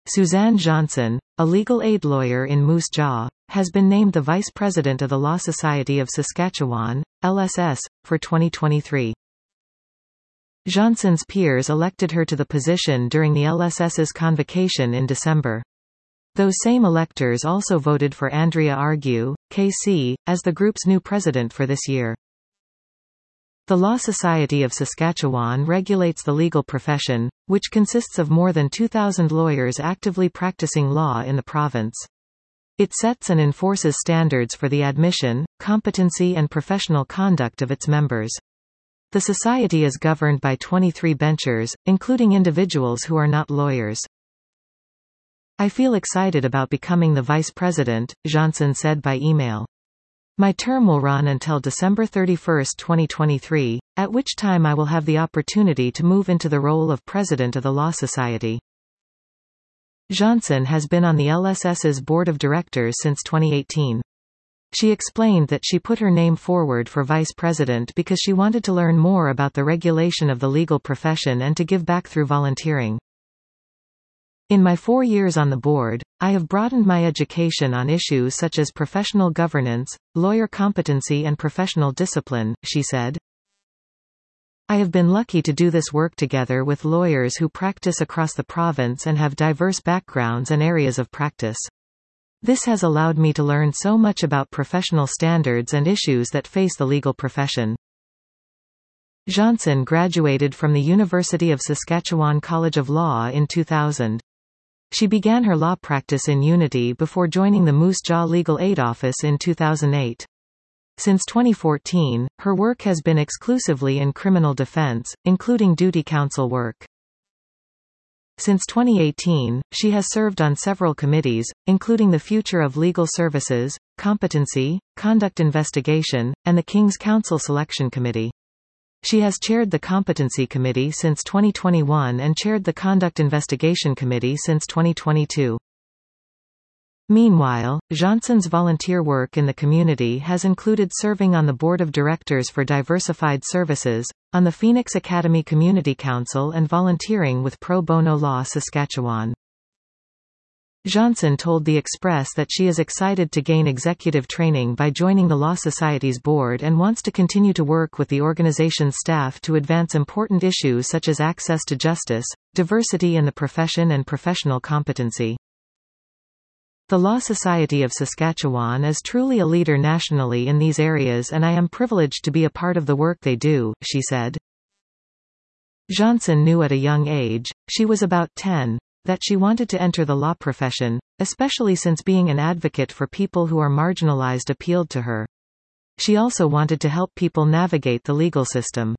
Suzanne Johnson, a legal aid lawyer in Moose Jaw, has been named the Vice President of the Law Society of Saskatchewan, LSS, for 2023. Johnson's peers elected her to the position during the LSS's convocation in December. Those same electors also voted for Andrea Argue, KC, as the group's new president for this year. The Law Society of Saskatchewan regulates the legal profession, which consists of more than 2,000 lawyers actively practicing law in the province. It sets and enforces standards for the admission, competency and professional conduct of its members. The society is governed by 23 benchers, including individuals who are not lawyers. "I feel excited about becoming the vice president," Johnson said by email. "My term will run until December 31, 2023, at which time I will have the opportunity to move into the role of president of the Law Society." Johnson has been on the LSS's board of directors since 2018. She explained that she put her name forward for vice president because she wanted to learn more about the regulation of the legal profession and to give back through volunteering. "In my 4 years on the board, I have broadened my education on issues such as professional governance, lawyer competency and professional discipline," she said. "I have been lucky to do this work together with lawyers who practice across the province and have diverse backgrounds and areas of practice. This has allowed me to learn so much about professional standards and issues that face the legal profession." Johnson graduated from the University of Saskatchewan College of Law in 2000. She began her law practice in Unity before joining the Moose Jaw Legal Aid Office in 2008. Since 2014, her work has been exclusively in criminal defense, including duty counsel work. Since 2018, she has served on several committees, including the Future of Legal Services, Competency, Conduct Investigation, and the King's Counsel Selection Committee. She has chaired the Competency Committee since 2021 and chaired the Conduct Investigation Committee since 2022. Meanwhile, Johnson's volunteer work in the community has included serving on the Board of Directors for Diversified Services, on the Phoenix Academy Community Council and volunteering with Pro Bono Law Saskatchewan. Johnson told The Express that she is excited to gain executive training by joining the Law Society's board and wants to continue to work with the organization's staff to advance important issues such as access to justice, diversity in the profession and professional competency. "The Law Society of Saskatchewan is truly a leader nationally in these areas and I am privileged to be a part of the work they do," she said. Johnson knew at a young age, she was about 10, that she wanted to enter the law profession, especially since being an advocate for people who are marginalized appealed to her. She also wanted to help people navigate the legal system.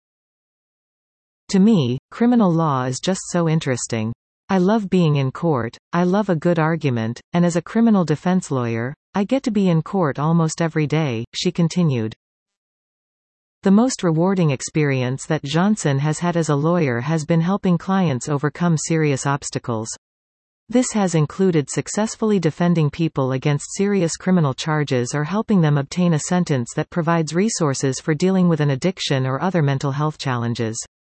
"To me, criminal law is just so interesting. I love being in court, I love a good argument, and as a criminal defense lawyer, I get to be in court almost every day," she continued. The most rewarding experience that Johnson has had as a lawyer has been helping clients overcome serious obstacles. This has included successfully defending people against serious criminal charges or helping them obtain a sentence that provides resources for dealing with an addiction or other mental health challenges.